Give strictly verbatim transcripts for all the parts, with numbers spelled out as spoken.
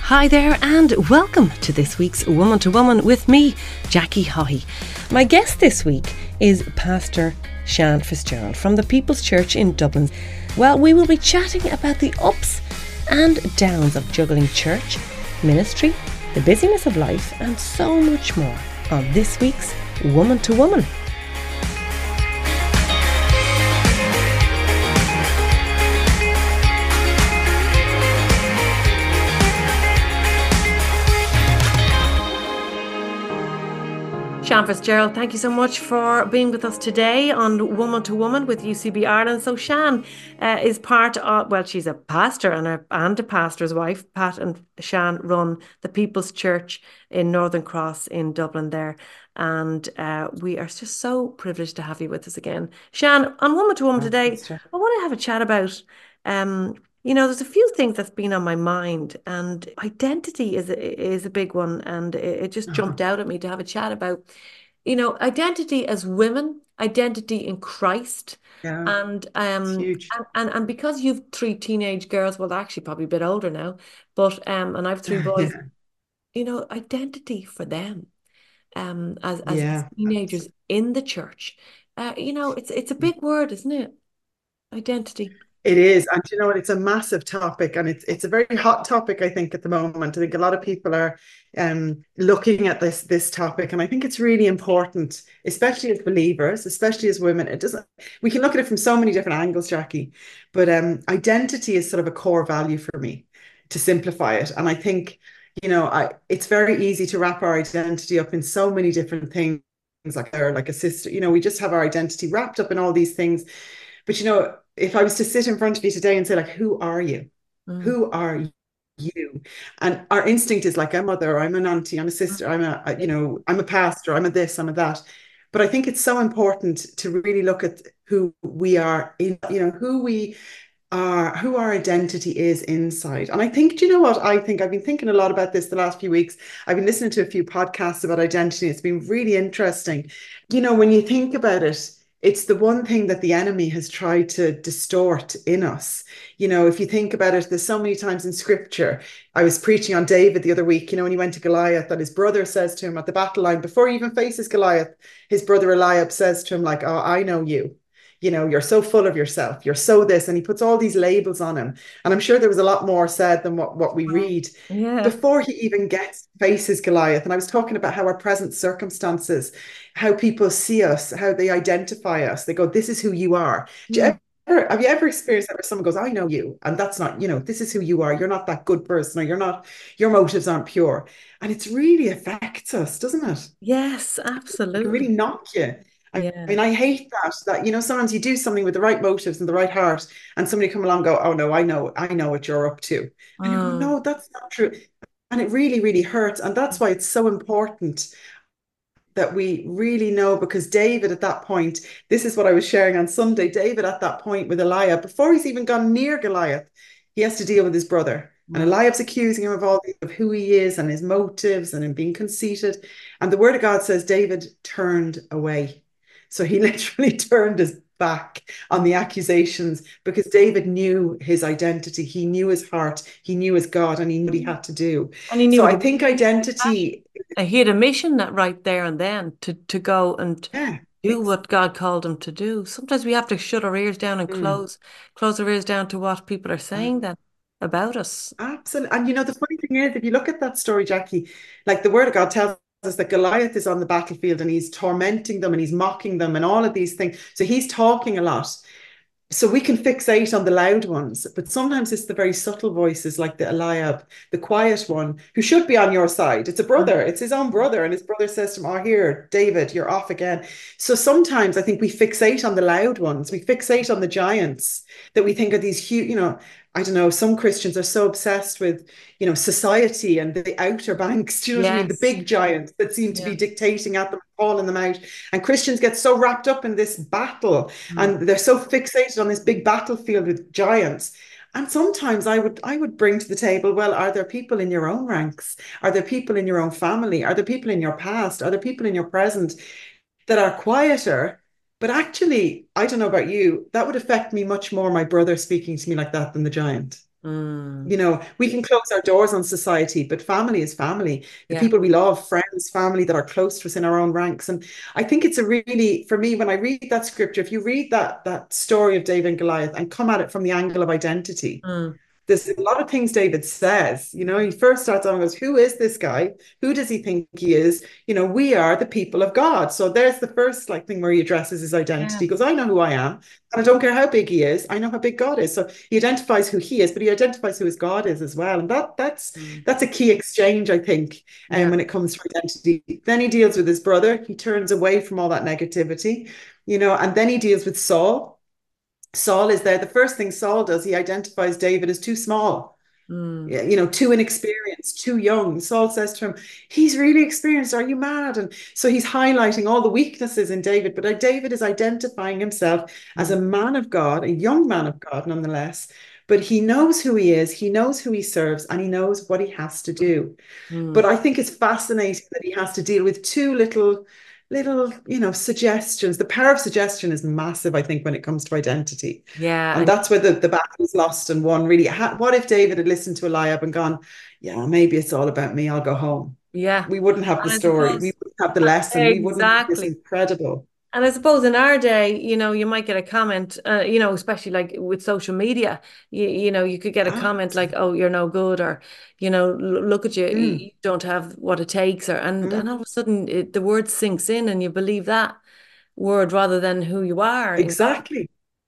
Hi there and welcome to this week's Woman to Woman with me, Jackie Haughey. My guest this week is Pastor Sian Fitzgerald from the People's Church in Dublin. Well, we will be chatting about the ups and downs of juggling church, ministry, the busyness of life and so much more on this week's Woman to Woman. Sian Fitzgerald, thank you so much for being with us today on Woman to Woman with U C B Ireland. So Sian uh, is part of, well, she's a pastor and a, and a pastor's wife. Pat and Sian run the People's Church in Northern Cross in Dublin there. And uh, we are just so privileged to have you with us again. Sian, on Woman to Woman Oh, today, that's true. I want to have a chat about um, you know, there's a few things that's been on my mind, and identity is a, is a big one, and it, it just Uh-huh. jumped out at me to have a chat about, you know, identity as women, identity in Christ, Yeah, and it's um huge. and, and and because you've three teenage girls, well, they're actually probably a bit older now, but um, and I've three boys, Yeah, you know, identity for them, um, as as, as yeah, teenagers absolutely. in the church, uh, you know, it's it's a big word, isn't it? Identity. It is, and you know what? It's a massive topic, and it's it's a very hot topic. I think at the moment, I think a lot of people are um, looking at this this topic, and I think it's really important, especially as believers, especially as women. It doesn't. We can look at it from so many different angles, Jackie, but um, identity is sort of a core value for me, to simplify it. And I think, you know, I it's very easy to wrap our identity up in so many different things, like her, like a sister. You know, we just have our identity wrapped up in all these things. But you know, if I was to sit in front of you today and say, like, who are you? Mm. Who are you? And our instinct is like, I'm a mother, I'm an auntie, I'm a sister, I'm a, a, you know, I'm a pastor, I'm a this, I'm a that. But I think it's so important to really look at who we are in, you know, who we are, who our identity is inside. And I think, do you know what? I think I've been thinking a lot about this the last few weeks. I've been listening to a few podcasts about identity. It's been really interesting. You know, when you think about it, it's the one thing that the enemy has tried to distort in us. You know, if you think about it, there's so many times in scripture. I was preaching on David the other week, you know, when he went to Goliath, that his brother says to him at the battle line, before he even faces Goliath, his brother Eliab says to him, like, oh, I know you. You know, you're so full of yourself. You're so this. And he puts all these labels on him. And I'm sure there was a lot more said than what, what we Wow. read Yeah. before he even gets faces Goliath. And I was talking about how our present circumstances, how people see us, how they identify us. They go, this is who you are. Do you Mm. ever, have you ever experienced that where someone goes, I know you, and that's not, you know, this is who you are. You're not that good person, or you're not, your motives aren't pure. And it really affects us, doesn't it? Yes, It can really absolutely. knock you. I Yeah. mean, I hate that, that, you know, sometimes you do something with the right motives and the right heart, and somebody come along and go, oh no, I know, I know what you're up to. And you go, Mm. no, that's not true. And it really, really hurts. And that's why it's so important that we really know, because David at that point, this is what I was sharing on Sunday, David at that point with Eliab, before he's even gone near Goliath, he has to deal with his brother. And Mm. Eliab's accusing him of all of who he is and his motives and him being conceited. And the word of God says David turned away. So he literally turned his back on the accusations, because David knew his identity. He knew his heart. He knew his God, and he knew what he Mm. had to do. And he So knew I the think mission of that. identity, Uh, He had a mission that right there and then to to go and yeah, do it's, what God called him to do. Sometimes we have to shut our ears down and mm, close close our ears down to what people are saying then about us. absolutely. And you know, the funny thing is, if you look at that story, Jackie, like the word of God tells us that Goliath is on the battlefield and he's tormenting them and he's mocking them and all of these things. So he's talking a lot. So we can fixate on the loud ones, but sometimes it's the very subtle voices like the Eliab, the quiet one, who should be on your side. It's a Mm. brother, it's his own brother, and his brother says to him, oh, here, David, you're off again. So sometimes I think we fixate on the loud ones, we fixate on the giants that we think are these huge, you know, I don't know, some Christians are so obsessed with, you know, society and the outer banks, do you know what I mean? The Yes. big giants that seem to Yeah. be dictating at them, calling them out. And Christians get so wrapped up in this battle, Mm. and they're so fixated on this big battlefield with giants. And sometimes I would I would bring to the table, well, are there people in your own ranks? Are there people in your own family? Are there people in your past? Are there people in your present that are quieter? But actually, I don't know about you, that would affect me much more, my brother speaking to me like that, than the giant. Mm. You know, we can close our doors on society, but family is family. The Yeah. people we love, friends, family that are close to us in our own ranks. And I think it's a really, for me, when I read that scripture, if you read that that story of David and Goliath and come at it from the angle of identity, Mm. there's a lot of things David says. You know, he first starts on and goes, who is this guy? Who does he think he is? You know, we are the people of God. So there's the first like thing where he addresses his identity. Yeah. He goes, I know who I am, and I don't care how big he is. I know how big God is. So he identifies who he is, but he identifies who his God is as well. And that that's Mm. that's a key exchange, I think, and um, Yeah. when it comes to identity. Then he deals with his brother. He turns away from all that negativity, you know, and then he deals with Saul. Saul is there. The first thing Saul does, he identifies David as too small, Mm. you know, too inexperienced, too young. Saul says to him, he's really experienced. Are you mad? And so he's highlighting all the weaknesses in David. But David is identifying himself as a man of God, a young man of God, nonetheless. But he knows who he is, he knows who he serves, and he knows what he has to do. But Mm. I think it's fascinating that he has to deal with two little little, you know, suggestions. The power of suggestion is massive, I think, when it comes to identity. Yeah. And And that's where the, the battle is lost and won, really. What if David had listened to Eliab and gone, yeah, maybe it's all about me, I'll go home. yeah. We wouldn't have the And I story. We suppose wouldn't have the lesson. We wouldn't have this exactly. incredible. And I suppose in our day, you know, you might get a comment, uh, you know, especially like with social media, you, you know, you could get a comment like, Absolutely. oh, you're no good, or, you know, look at you, Mm, you don't have what it takes, or, and, mm, and all of a sudden it, the word sinks in and you believe that word rather than who you are in God. exactly.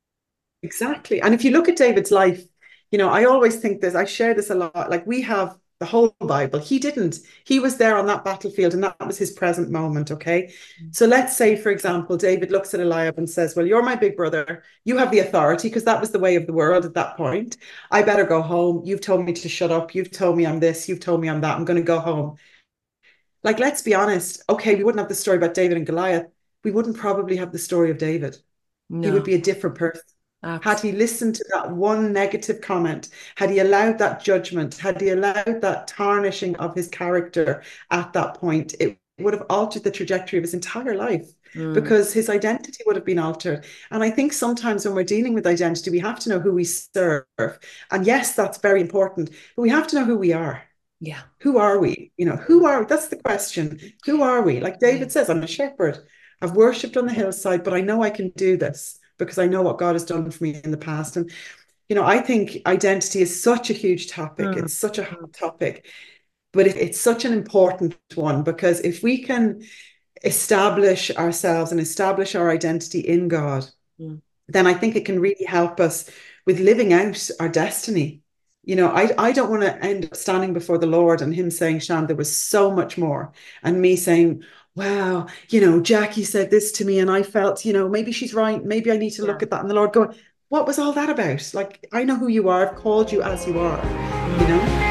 Exactly. And if you look at David's life, you know, I always think this, I share this a lot. Like we have the whole Bible. He didn't. He was there on that battlefield and that was his present moment. Okay. So let's say, for example, David looks at Eliab and says, well, you're my big brother. You have the authority because that was the way of the world at that point. I better go home. You've told me to shut up. You've told me I'm this. You've told me I'm that. I'm going to go home. Like, let's be honest. Okay. We wouldn't have the story about David and Goliath. We wouldn't probably have the story of David. He would No, be a different person. Had he absolutely. listened to that one negative comment, had he allowed that judgment, had he allowed that tarnishing of his character at that point, it would have altered the trajectory of his entire life Mm. because his identity would have been altered. And I think sometimes when we're dealing with identity, we have to know who we serve. And yes, that's very important, but we have to know who we are. Yeah. Who are we? You know, who are, that's the question. Who are we? Like Yeah. David says, I'm a shepherd. I've worshipped on the hillside, but I know I can do this because I know what God has done for me in the past. And, you know, I think identity is such a huge topic. Mm. It's such a Mm. hot topic, but it's such an important one because if we can establish ourselves and establish our identity in God, Mm. then I think it can really help us with living out our destiny. You know, I, I don't want to end up standing before the Lord and him saying, Shan, there was so much more. And me saying, wow, you know, Jackie said this to me and I felt, you know, maybe she's right. Maybe I need to Yeah. look at that. And the Lord going, what was all that about? Like, I know who you are. I've called you as you are, you Mm. know?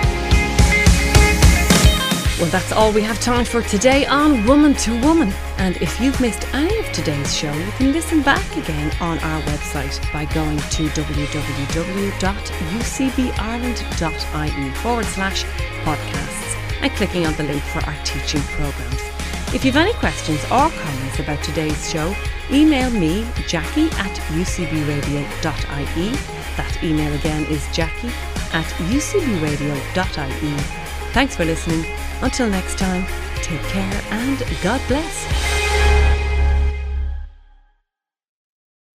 Well, that's all we have time for today on Woman to Woman. And if you've missed any of today's show, you can listen back again on our website by going to www.ucbireland.ie forward slash podcasts and clicking on the link for our teaching programmes. If you've any questions or comments about today's show, email me, Jackie at ucbradio.ie. That email again is Jackie at ucbradio.ie. Thanks for listening. Until next time, take care and God bless.